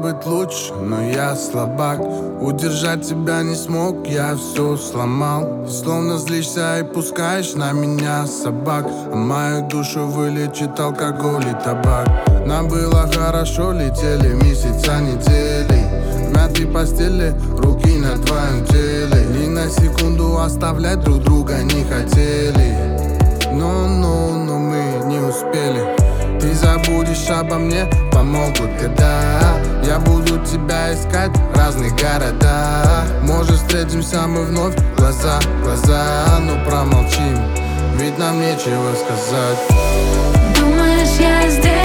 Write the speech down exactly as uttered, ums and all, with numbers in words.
быть лучше, но я слабак. Удержать тебя не смог, я все сломал. Ты словно злишься и пускаешь на меня собак, а мою душу вылечит алкоголь и табак. Нам было хорошо, летели месяца, недели. В мятой постели, руки на твоем теле. Ни на секунду оставлять друг друга не хотели. Но, но, но мы не успели. Ты забудешь обо мне, помогут года. Я буду тебя искать в разных городах. Может, встретимся мы вновь, глаза в глаза. Но промолчим, ведь нам нечего сказать. Думаешь, я здесь?